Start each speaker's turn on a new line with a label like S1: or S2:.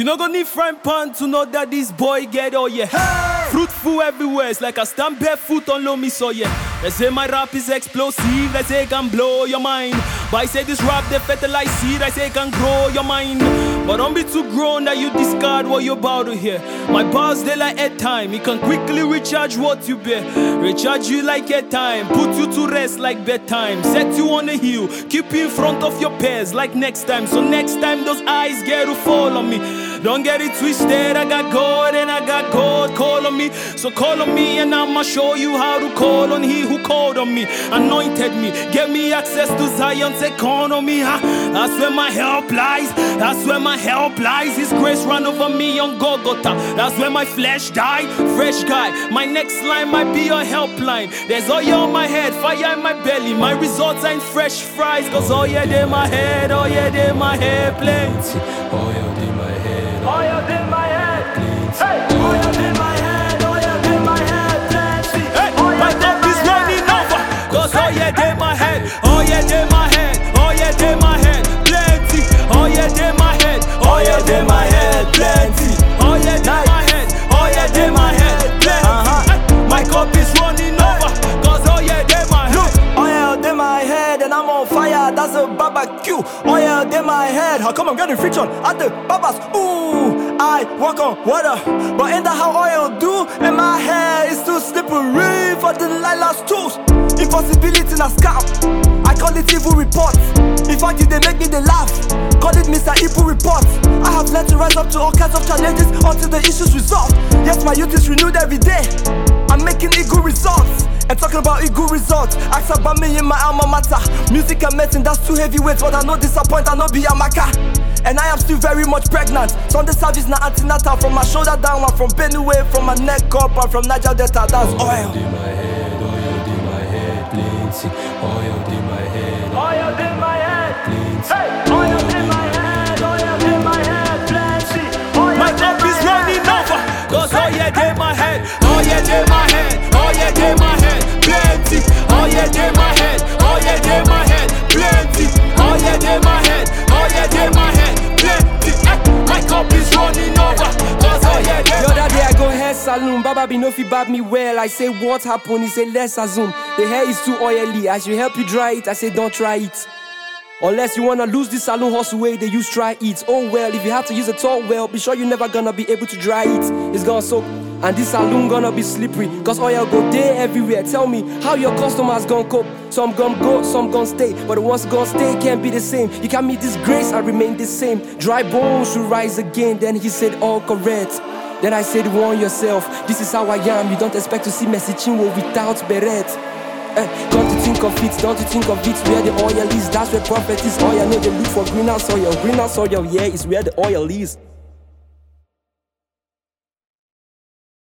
S1: You not gonna need frying pan to know that this boy get all yeah. Hey! Fruitful everywhere, it's like I stand barefoot on loamy soil. They say my rap is explosive, they say it can blow your mind. But I say this rap they fertilize seed, I say it can grow your mind. But don't be too grown that you discard what you're about to hear. My bars they like airtime, it can quickly recharge what you bear. Recharge you like airtime, put you to rest like bedtime. Set you on a hill, keep you in front of your peers like next time. So next time those eyes get to fall on me. Don't get it twisted, I got God and I got God, call on me. So call on me and I'ma show you how to call on he who called on me, anointed me, gave me access to Zion's economy. That's where my help lies, that's where my help lies. His grace ran over me on Golgotha, that's where my flesh died. Fresh guy, my next line might be your helpline. There's oil on my head, fire in my belly. My results ain't fresh fries, cause oil in my head, oil in my head, plenty.
S2: Oil in my head,
S1: Oil in my head,
S2: plenty.
S1: hey, oil in my head, oil in my head, plenty. Hey, my cup is running over, cause oil in my head, oil in my head, oil in my head, plenty. Oil in my head, oil in my head, plenty. Oil in my head, oil in my head, plenty. My cup is running over, cause oil in my head.
S3: Look, oil in my head and I'm on fire, that's a barbecue. Oil in my head, how come I'm getting friction at the babas? Ooh, I walk on water, but ain't that how oil do? And my hair is too slippery for the Delilah's tools. Impossibility na scam, I call it evil reports. In fact, you they make me they laugh, call it Mr. Evil Report. I have learned to rise up to all kinds of challenges until the issues resolved. Yes, my youth is renewed every day, I'm making equal results. And talking about equal results, ask about me in my alma mater. Music and medicine, that's too heavyweight, but I no disappoint, I no be a maca. And I am still very much pregnant. Sunday service na antenatal. From my shoulder down, I'm from Benue, from my neck up, I'm from Niger Delta, that's oil.
S2: Oil in my head, oil in my head, plenty. Oil in my head,
S1: Oil in my head,
S2: plenty.
S1: hey, oil in my head, oil in my head, plenty. My cup is running over, cause oil in my head, oil in my head, oil in my head, plenty. Oil in my head, oil in my head, plenty. Oil in my head, oil in my head, plenty. My cup is running over, cause oil in
S3: The other day I go hair salon, Baba be no fi bab me well. I say what happened, he say let's assume the hair is too oily, I should help you dry it. I say don't try it, unless you wanna lose this salon hustle way they use try it. Oh well, if you have to use a towel, be sure you never gonna be able to dry it. It's gonna soak, and this salon gonna be slippery, cause oil go there everywhere. Tell me how your customers gonna cope. Some gonna go, some gonna stay, but the ones gonna stay can't be the same. You can't meet this grace and remain the same. Dry bones should rise again. Then he said all correct. Then I said warn yourself, this is how I am. You don't expect to see Messi Chinwo without beret. Come to think of it, don't you think of it, where the oil is, that's where prophet is. Oil, no, they look for greener soil, yeah, it's where the oil is.